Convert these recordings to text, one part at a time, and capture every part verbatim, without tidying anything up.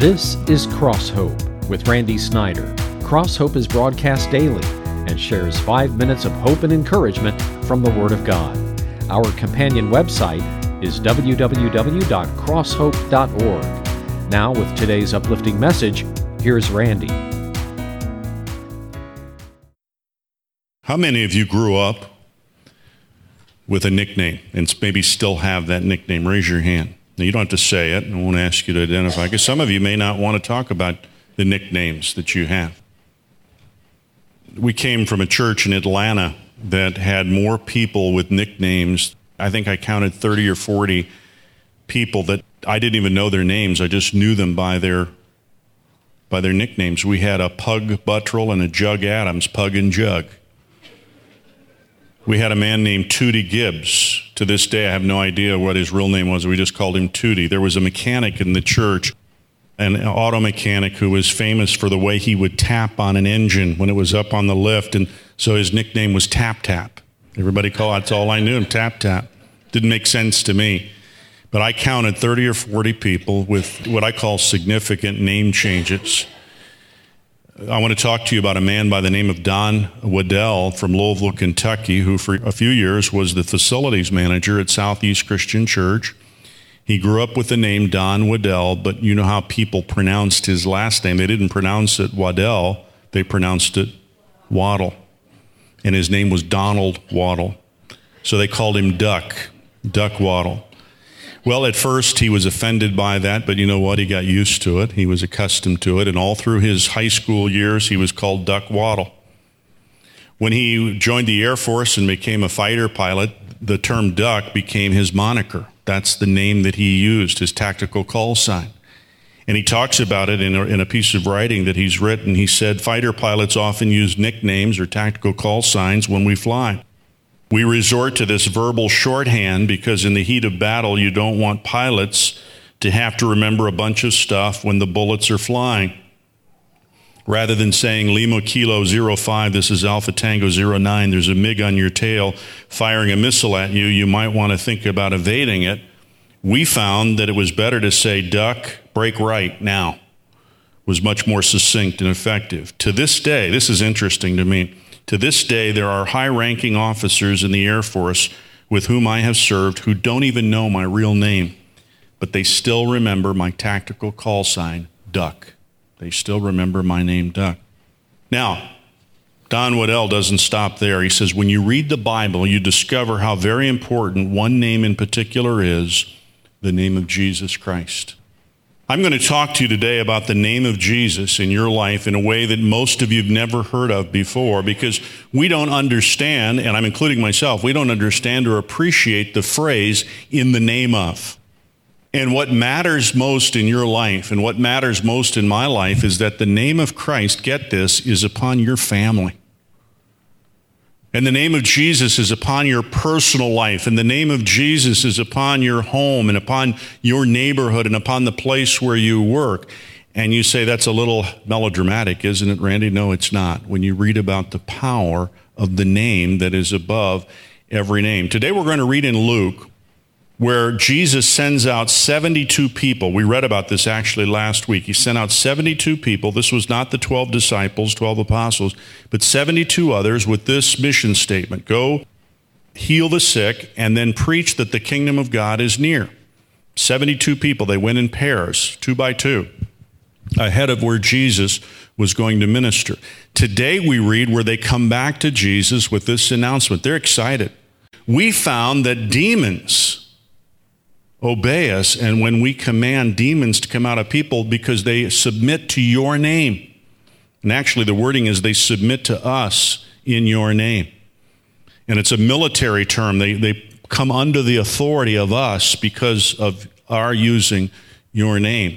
This is Cross Hope with Randy Snyder. Cross Hope is broadcast daily and shares five minutes of hope and encouragement from the Word of God. Our companion website is w w w dot cross hope dot org. Now, with today's uplifting message, here's Randy. How many of you grew up with a nickname and maybe still have that nickname? Raise your hand. Now, you don't have to say it. I won't ask you to identify, because some of you may not want to talk about the nicknames that you have. We came from a church in Atlanta that had more people with nicknames. I think I counted thirty or forty people that I didn't even know their names. I just knew them by their by their nicknames. We had a Pug Buttrell and a Jug Adams, Pug and Jug. We had a man named Tootie Gibbs. To this day, I have no idea what his real name was. We just called him Tootie. There was a mechanic in the church, an auto mechanic, who was famous for the way he would tap on an engine when it was up on the lift, and so his nickname was Tap Tap. Everybody called, that's all I knew him, Tap Tap. Didn't make sense to me. But I counted thirty or forty people with what I call significant name changes. I want to talk to you about a man by the name of Don Waddell from Louisville, Kentucky, who for a few years was the facilities manager at Southeast Christian Church. He grew up with the name Don Waddell, but you know how people pronounced his last name. They didn't pronounce it Waddell, they pronounced it Waddle. And his name was Donald Waddle. So they called him Duck, Duck Waddle. Well, at first he was offended by that, but you know what? He got used to it. He was accustomed to it, and all through his high school years, he was called Duck Waddle. When he joined the Air Force and became a fighter pilot, the term Duck became his moniker. That's the name that he used, his tactical call sign. And he talks about it in a, in a piece of writing that he's written. He said, fighter pilots often use nicknames or tactical call signs when we fly. We resort to this verbal shorthand because in the heat of battle, you don't want pilots to have to remember a bunch of stuff when the bullets are flying. Rather than saying Lima Kilo zero five, this is Alpha Tango zero nine, there's a MiG on your tail firing a missile at you, you might want to think about evading it. We found that it was better to say duck, break right, now. It was much more succinct and effective. To this day, this is interesting to me, to this day, there are high-ranking officers in the Air Force with whom I have served who don't even know my real name, but they still remember my tactical call sign, Duck. They still remember my name, Duck. Now, Don Waddell doesn't stop there. He says, when you read the Bible, you discover how very important one name in particular is, the name of Jesus Christ. I'm going to talk to you today about the name of Jesus in your life in a way that most of you have never heard of before, because we don't understand, and I'm including myself, we don't understand or appreciate the phrase, in the name of. And what matters most in your life, and what matters most in my life, is that the name of Christ, get this, is upon your family. And the name of Jesus is upon your personal life, and the name of Jesus is upon your home and upon your neighborhood and upon the place where you work. And you say, that's a little melodramatic, isn't it, Randy? No, it's not. When you read about the power of the name that is above every name. Today we're going to read in Luke, where Jesus sends out seventy-two people. We read about this actually last week. He sent out seventy-two people. This was not the twelve disciples, twelve apostles, but seventy-two others with this mission statement. Go heal the sick and then preach that the kingdom of God is near. seventy-two people. They went in pairs, two by two, ahead of where Jesus was going to minister. Today we read where they come back to Jesus with this announcement. They're excited. We found that demons obey us, and when we command demons to come out of people because they submit to your name. And actually the wording is they submit to us in your name. And it's a military term. They, they come under the authority of us because of our using your name.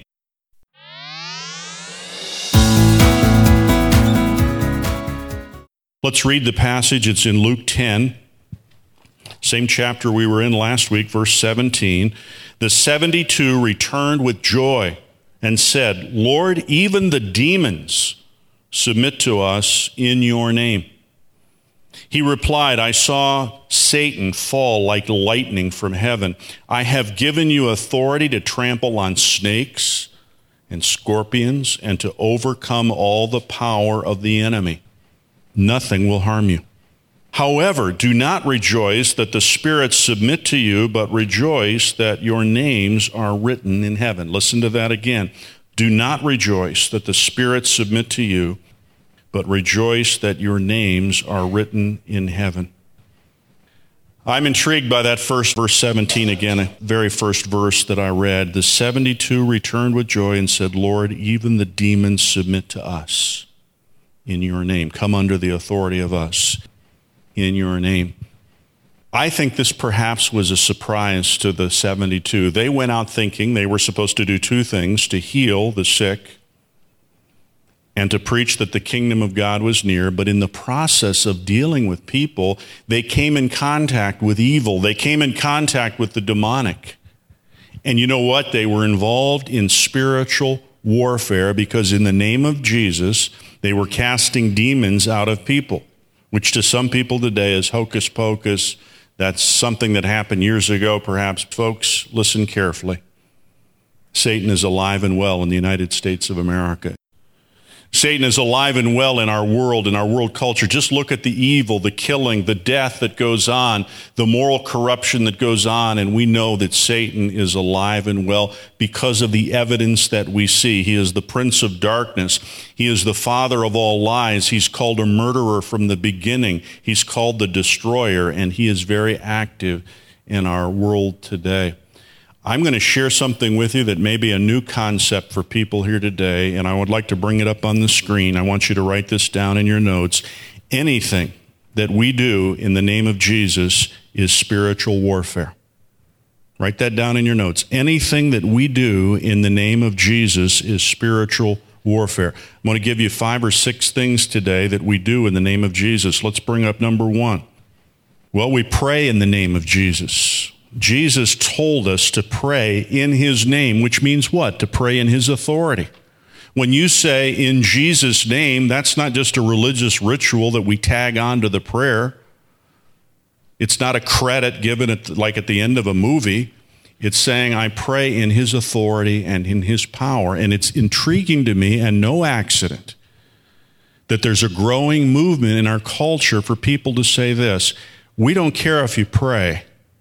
Let's read the passage. It's in Luke ten. Same chapter we were in last week, verse seventeen. The seventy-two returned with joy and said, Lord, even the demons submit to us in your name. He replied, I saw Satan fall like lightning from heaven. I have given you authority to trample on snakes and scorpions and to overcome all the power of the enemy. Nothing will harm you. However, do not rejoice that the spirits submit to you, but rejoice that your names are written in heaven. Listen to that again. Do not rejoice that the spirits submit to you, but rejoice that your names are written in heaven. I'm intrigued by that first verse seventeen again, a very first verse that I read. The seventy-two returned with joy and said, Lord, even the demons submit to us in your name. Come under the authority of us in your name. I think this perhaps was a surprise to the seventy-two. They went out thinking they were supposed to do two things, to heal the sick and to preach that the kingdom of God was near. But in the process of dealing with people, they came in contact with evil. They came in contact with the demonic. And you know what? They were involved in spiritual warfare because in the name of Jesus, they were casting demons out of people, which to some people today is hocus pocus. That's something that happened years ago, perhaps. Folks, listen carefully. Satan is alive and well in the United States of America. Satan is alive and well in our world, in our world culture. Just look at the evil, the killing, the death that goes on, the moral corruption that goes on, and we know that Satan is alive and well because of the evidence that we see. He is the prince of darkness. He is the father of all lies. He's called a murderer from the beginning. He's called the destroyer, and he is very active in our world today. I'm going to share something with you that may be a new concept for people here today, and I would like to bring it up on the screen. I want you to write this down in your notes. Anything that we do in the name of Jesus is spiritual warfare. Write that down in your notes. Anything that we do in the name of Jesus is spiritual warfare. I'm going to give you five or six things today that we do in the name of Jesus. Let's bring up number one. Well, we pray in the name of Jesus. Jesus told us to pray in his name, which means what? To pray in his authority. When you say in Jesus' name, that's not just a religious ritual that we tag on to the prayer. It's not a credit given at, like at the end of a movie. It's saying I pray in his authority and in his power. And it's intriguing to me, and no accident, that there's a growing movement in our culture for people to say this: we don't care if you pray,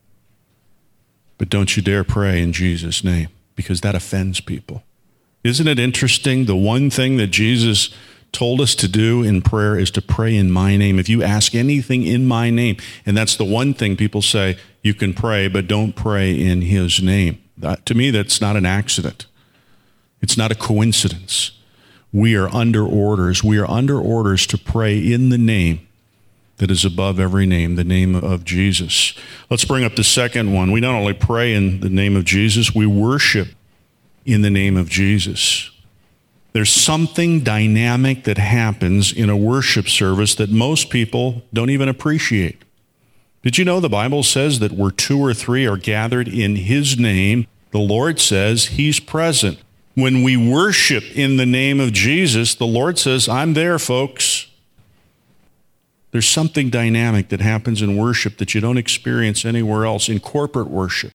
but don't you dare pray in Jesus' name, because that offends people. Isn't it interesting? The one thing that Jesus told us to do in prayer is to pray in my name. If you ask anything in my name, and that's the one thing people say, you can pray, but don't pray in his name. That, to me, that's not an accident. It's not a coincidence. We are under orders. We are under orders to pray in the name that is above every name, the name of Jesus. Let's bring up the second one. We not only pray in the name of Jesus, we worship in the name of Jesus. There's something dynamic that happens in a worship service that most people don't even appreciate. Did you know the Bible says that where two or three are gathered in his name, the Lord says he's present. When we worship in the name of Jesus, the Lord says, I'm there, folks. There's something dynamic that happens in worship that you don't experience anywhere else, in corporate worship.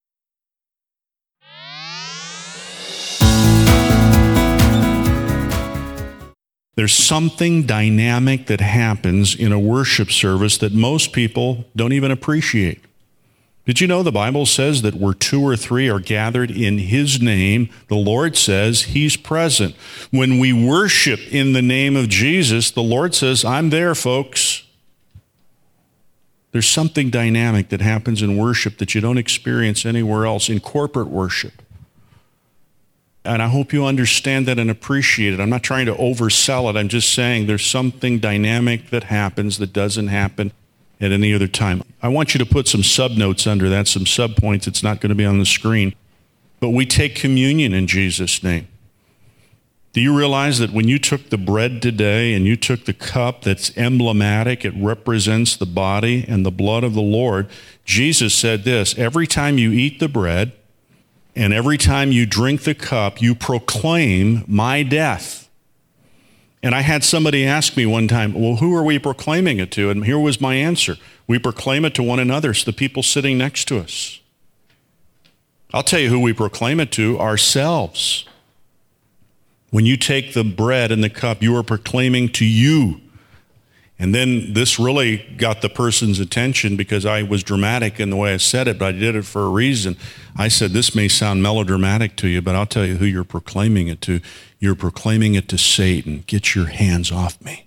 There's something dynamic that happens in a worship service that most people don't even appreciate. Did you know the Bible says that where two or three are gathered in his name, the Lord says he's present. When we worship in the name of Jesus, the Lord says, I'm there, folks. There's something dynamic that happens in worship that you don't experience anywhere else, in corporate worship. And I hope you understand that and appreciate it. I'm not trying to oversell it. I'm just saying there's something dynamic that happens that doesn't happen at any other time. I want you to put some subnotes under that, some subpoints. It's not going to be on the screen. But we take communion in Jesus' name. Do you realize that when you took the bread today and you took the cup that's emblematic, it represents the body and the blood of the Lord, Jesus said this: every time you eat the bread and every time you drink the cup, you proclaim my death. And I had somebody ask me one time, well, who are we proclaiming it to? And here was my answer. We proclaim it to one another. It's the people sitting next to us. I'll tell you who we proclaim it to: ourselves. When you take the bread and the cup, you are proclaiming to you. And then this really got the person's attention because I was dramatic in the way I said it, but I did it for a reason. I said, this may sound melodramatic to you, but I'll tell you who you're proclaiming it to. You're proclaiming it to Satan. Get your hands off me.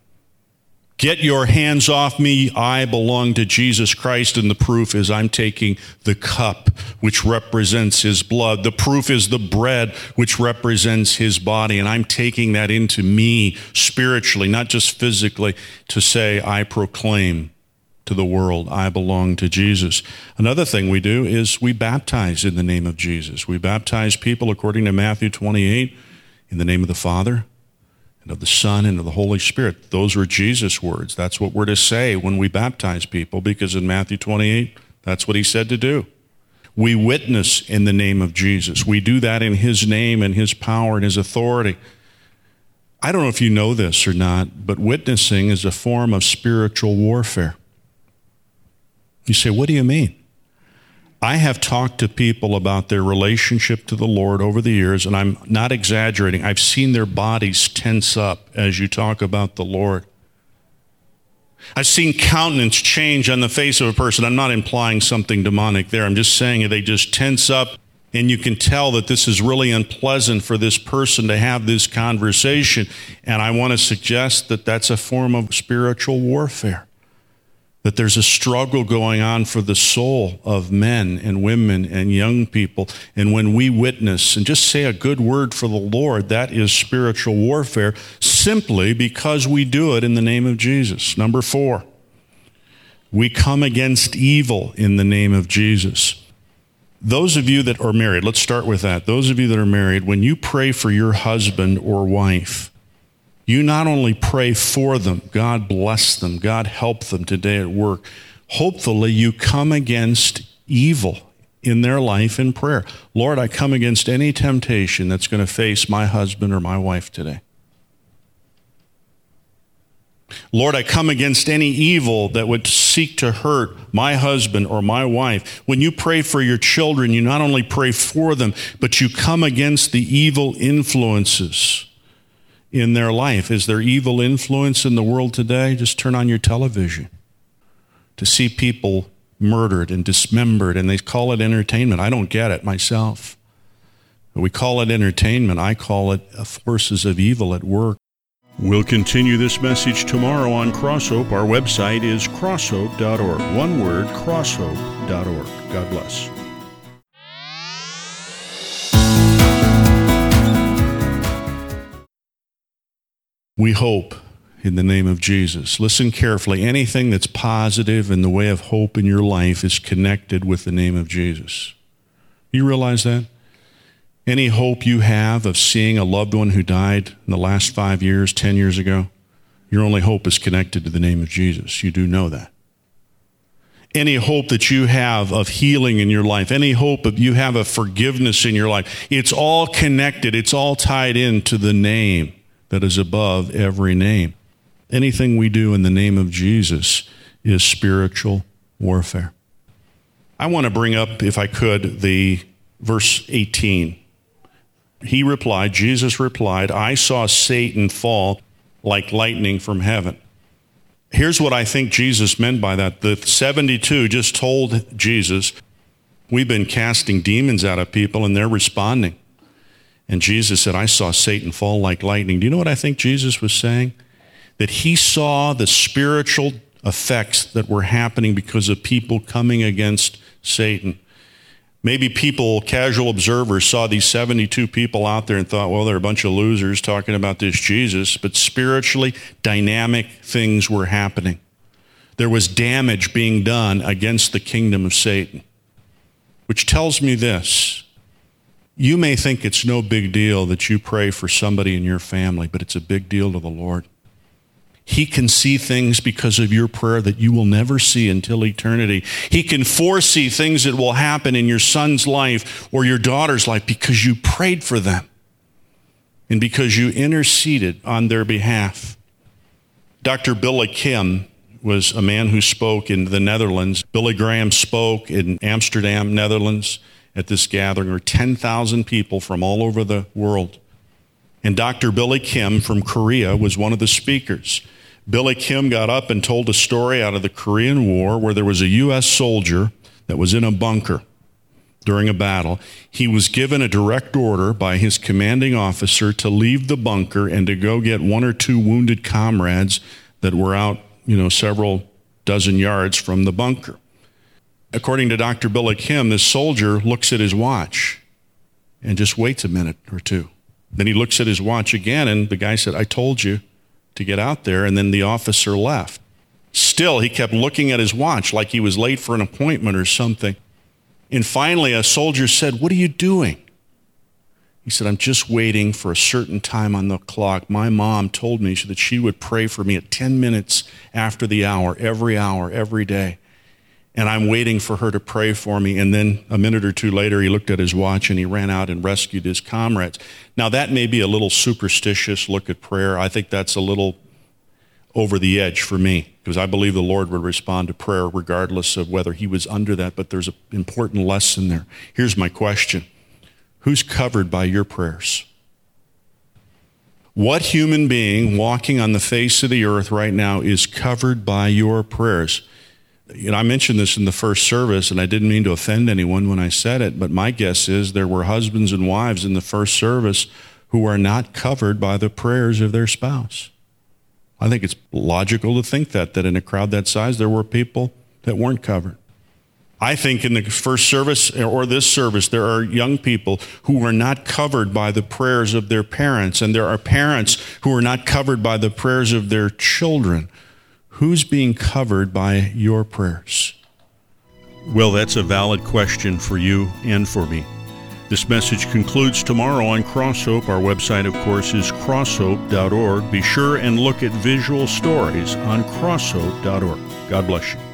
Get your hands off me. I belong to Jesus Christ, and the proof is I'm taking the cup, which represents his blood. The proof is the bread, which represents his body, and I'm taking that into me spiritually, not just physically, to say I proclaim to the world I belong to Jesus. Another thing we do is we baptize in the name of Jesus. We baptize people according to Matthew twenty-eight in the name of the Father, and of the Son, and of the Holy Spirit. Those were Jesus' words. That's what we're to say when we baptize people, because in Matthew twenty-eight, that's what he said to do. We witness in the name of Jesus. We do that in his name and his power and his authority. I don't know if you know this or not, but witnessing is a form of spiritual warfare. You say, what do you mean? I have talked to people about their relationship to the Lord over the years, and I'm not exaggerating. I've seen their bodies tense up as you talk about the Lord. I've seen countenance change on the face of a person. I'm not implying something demonic there. I'm just saying they just tense up, and you can tell that this is really unpleasant for this person to have this conversation. And I want to suggest that that's a form of spiritual warfare. That there's a struggle going on for the soul of men and women and young people. And when we witness and just say a good word for the Lord, that is spiritual warfare, simply because we do it in the name of Jesus. Number four, we come against evil in the name of Jesus. Those of you that are married, let's start with that. Those of you that are married, when you pray for your husband or wife, you not only pray for them, God bless them, God help them today at work. Hopefully you come against evil in their life in prayer. Lord, I come against any temptation that's going to face my husband or my wife today. Lord, I come against any evil that would seek to hurt my husband or my wife. When you pray for your children, you not only pray for them, but you come against the evil influences in their life. Is there evil influence in the world today? Just turn on your television to see people murdered and dismembered, and they call it entertainment. I don't get it myself. But we call it entertainment. I call it forces of evil at work. We'll continue this message tomorrow on Crosshope. Our website is crosshope dot org. One word, crosshope dot org. God bless. We hope in the name of Jesus. Listen carefully. Anything that's positive in the way of hope in your life is connected with the name of Jesus. You realize that? Any hope you have of seeing a loved one who died in the last five years, ten years ago, your only hope is connected to the name of Jesus. You do know that. Any hope that you have of healing in your life, any hope that you have of forgiveness in your life, it's all connected. It's all tied into the name that is above every name. Anything we do in the name of Jesus is spiritual warfare. I want to bring up, if I could, the verse eighteen. He replied, Jesus replied, I saw Satan fall like lightning from heaven. Here's what I think Jesus meant by that. The seventy-two just told Jesus, we've been casting demons out of people and they're responding. And Jesus said, I saw Satan fall like lightning. Do you know what I think Jesus was saying? That he saw the spiritual effects that were happening because of people coming against Satan. Maybe people, casual observers, saw these seventy-two people out there and thought, well, they're a bunch of losers talking about this Jesus. But spiritually, dynamic things were happening. There was damage being done against the kingdom of Satan, which tells me this. You may think it's no big deal that you pray for somebody in your family, but it's a big deal to the Lord. He can see things because of your prayer that you will never see until eternity. He can foresee things that will happen in your son's life or your daughter's life because you prayed for them and because you interceded on their behalf. Doctor Billy Kim was a man who spoke in the Netherlands. Billy Graham spoke in Amsterdam, Netherlands, at this gathering, where ten thousand people from all over the world. And Doctor Billy Kim from Korea was one of the speakers. Billy Kim got up and told a story out of the Korean War where there was a U S soldier that was in a bunker during a battle. He was given a direct order by his commanding officer to leave the bunker and to go get one or two wounded comrades that were out, you know, several dozen yards from the bunker. According to Doctor Billy Kim, this soldier looks at his watch and just waits a minute or two. Then he looks at his watch again, and the guy said, I told you to get out there, and then the officer left. Still, he kept looking at his watch like he was late for an appointment or something. And finally, a soldier said, what are you doing? He said, I'm just waiting for a certain time on the clock. My mom told me that she would pray for me at ten minutes after the hour, every hour, every day. And I'm waiting for her to pray for me. And then a minute or two later, he looked at his watch and he ran out and rescued his comrades. Now, that may be a little superstitious look at prayer. I think that's a little over the edge for me, because I believe the Lord would respond to prayer regardless of whether he was under that. But there's an important lesson there. Here's my question. Who's covered by your prayers? What human being walking on the face of the earth right now is covered by your prayers? You know, I mentioned this in the first service, and I didn't mean to offend anyone when I said it, but my guess is there were husbands and wives in the first service who are not covered by the prayers of their spouse. I think it's logical to think that, that in a crowd that size, there were people that weren't covered. I think in the first service or this service, there are young people who are not covered by the prayers of their parents, and there are parents who are not covered by the prayers of their children. Who's being covered by your prayers? Well, that's a valid question for you and for me. This message concludes tomorrow on Crosshope. Our website, of course, is crosshope dot org. Be sure and look at visual stories on crosshope dot org. God bless you.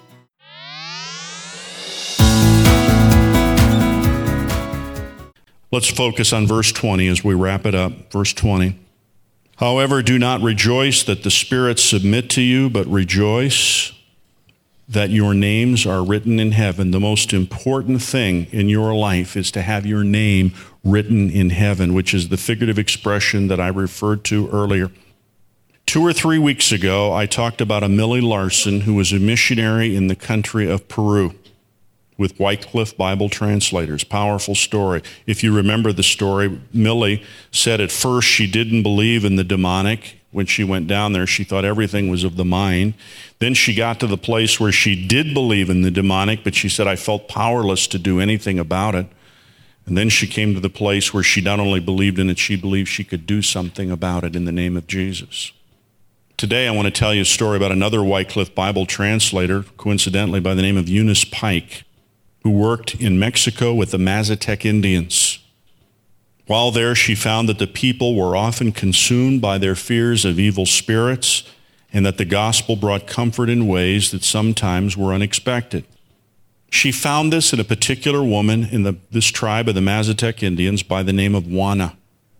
Let's focus on verse twenty as we wrap it up. Verse twenty. However, do not rejoice that the spirits submit to you, but rejoice that your names are written in heaven. The most important thing in your life is to have your name written in heaven, which is the figurative expression that I referred to earlier. Two or three weeks ago, I talked about a Millie Larson who was a missionary in the country of Peru with Wycliffe Bible translators. Powerful story. If you remember the story, Millie said at first she didn't believe in the demonic. When she went down there, she thought everything was of the mind. Then she got to the place where she did believe in the demonic, but she said, I felt powerless to do anything about it. And then she came to the place where she not only believed in it, she believed she could do something about it in the name of Jesus. Today, I want to tell you a story about another Wycliffe Bible translator, coincidentally by the name of Eunice Pike, who worked in Mexico with the Mazatec Indians. While there, she found that the people were often consumed by their fears of evil spirits, and that the gospel brought comfort in ways that sometimes were unexpected. She found this in a particular woman in the, this tribe of the Mazatec Indians by the name of Juana.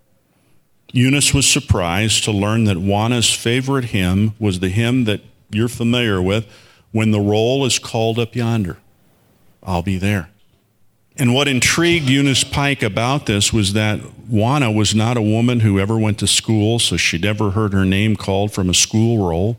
Eunice was surprised to learn that Juana's favorite hymn was the hymn that you're familiar with, When the Roll is Called Up Yonder. I'll be there. And what intrigued Eunice Pike about this was that Juana was not a woman who ever went to school, so she'd never heard her name called from a school roll.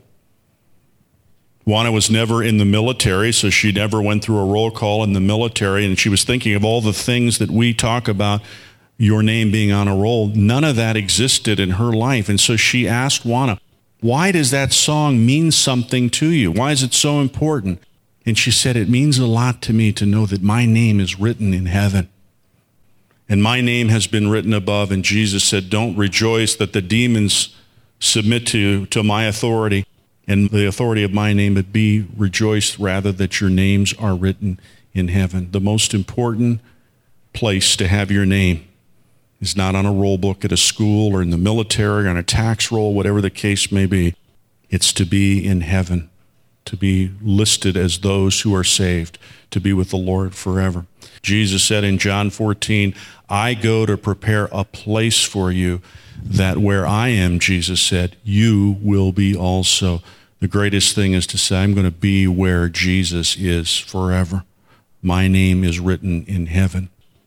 Juana was never in the military, so she never went through a roll call in the military, and she was thinking of all the things that we talk about, your name being on a roll. None of that existed in her life, and so she asked Juana, why does that song mean something to you? Why is it so important? And she said, it means a lot to me to know that my name is written in heaven. And my name has been written above. And Jesus said, don't rejoice that the demons submit to, to my authority and the authority of my name, but be rejoiced rather that your names are written in heaven. The most important place to have your name is not on a roll book at a school or in the military or on a tax roll, whatever the case may be. It's to be in heaven, to be listed as those who are saved, to be with the Lord forever. Jesus said in John fourteen, I go to prepare a place for you, that where I am, Jesus said, you will be also. The greatest thing is to say, I'm going to be where Jesus is forever. My name is written in heaven.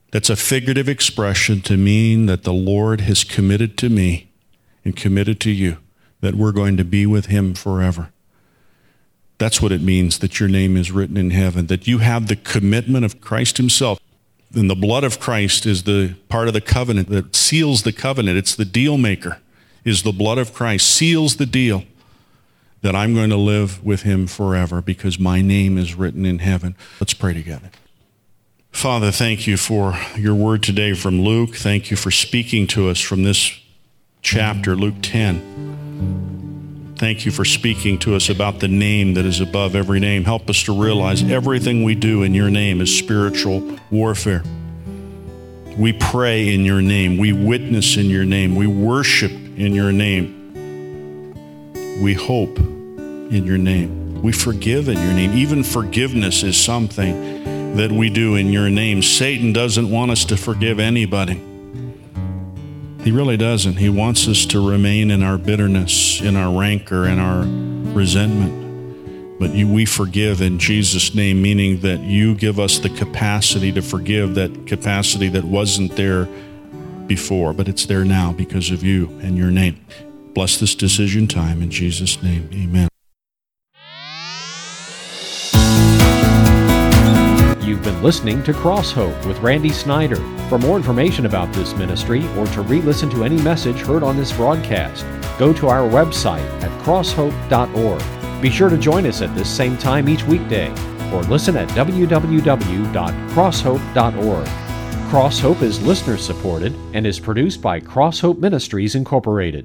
That's a figurative expression to mean that the Lord has committed to me and committed to you that we're going to be with him forever. That's what it means that your name is written in heaven, that you have the commitment of Christ himself. And the blood of Christ is the part of the covenant that seals the covenant. It's the deal maker, is the blood of Christ, seals the deal that I'm going to live with him forever because my name is written in heaven. Let's pray together. Father, thank you for your word today from Luke. Thank you for speaking to us from this chapter, Luke ten. Thank you for speaking to us about the name that is above every name. Help us to realize everything we do in your name is spiritual warfare. We pray in your name. We witness in your name. We worship in your name. We hope in your name. We forgive in your name. Even forgiveness is something that we do in your name. Satan doesn't want us to forgive anybody. He really doesn't. He wants us to remain in our bitterness, in our rancor, in our resentment. But you, we forgive in Jesus' name, meaning that you give us the capacity to forgive, that capacity that wasn't there before, but it's there now because of you and your name. Bless this decision time in Jesus' name. Amen. You've been listening to Cross Hope with Randy Snyder. For more information about this ministry or to re-listen to any message heard on this broadcast, go to our website at cross hope dot org. Be sure to join us at this same time each weekday or listen at w w w dot cross hope dot org. Cross Hope is listener supported and is produced by Cross Hope Ministries Incorporated.